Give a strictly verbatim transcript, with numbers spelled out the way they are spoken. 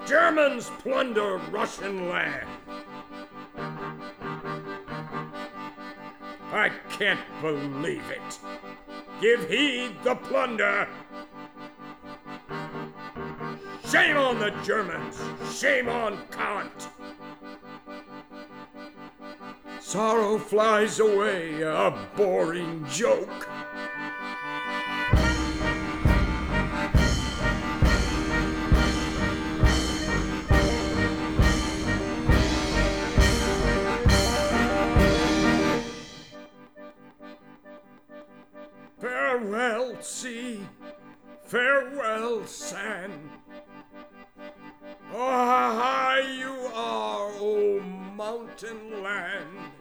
Germans plunder Russian land. I can't believe it. Give heed the plunder. Shame on the Germans. Shame on Kant. Sorrow flies away, a boring joke. Farewell, sea. Farewell, sand. Oh, how high you are, O mountain land.